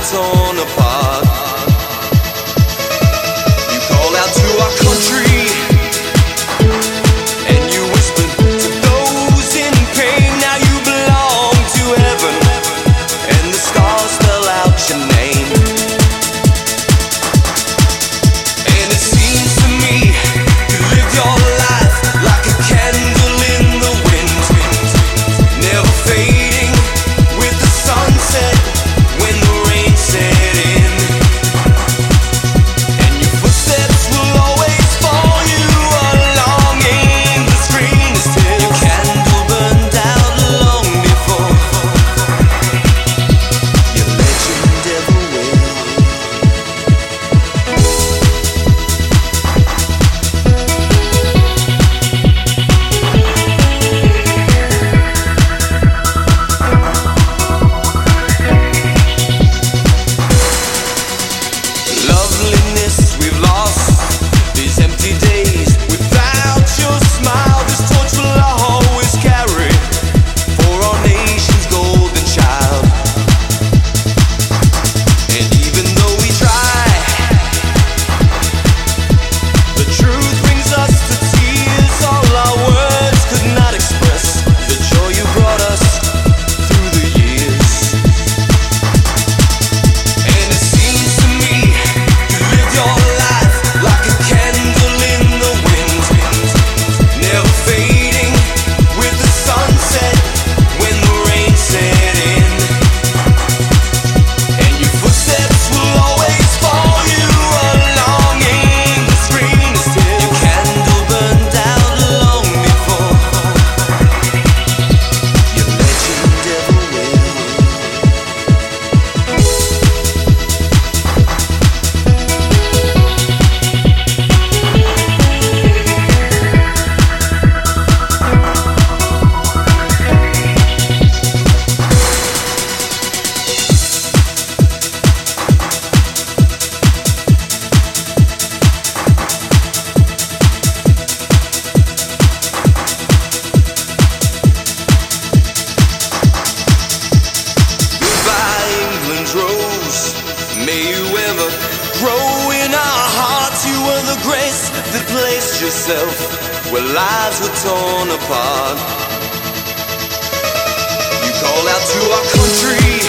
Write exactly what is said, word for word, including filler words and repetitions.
torn apart. You call out to our country, and you whispered to those in pain. Now you belong to heaven, and the stars spell out your name. And it seems to me you live your life like a candle in the wind, never fading with the sunset when the rain set in. And your footsteps will always follow you along in the screenless tears. Your candle burned out long before your legend ever will. Loveliness we've lost, these empty days without your smile. This torch will always carry for our nation's golden child. And even though we try, the truth brings us to tears. All our words could not express the joy you brought us through the years. And it seems to me you live your life like a candle in the wind, never fading with the sunset when the rain set in. And your footsteps will always follow you along in the screenless tears. Your candle burned out long before your legend ever will. Goodbye, England's rose. May you ever grow in our hearts. You were the grace that placed yourself where lives were torn apart. You call out to our country,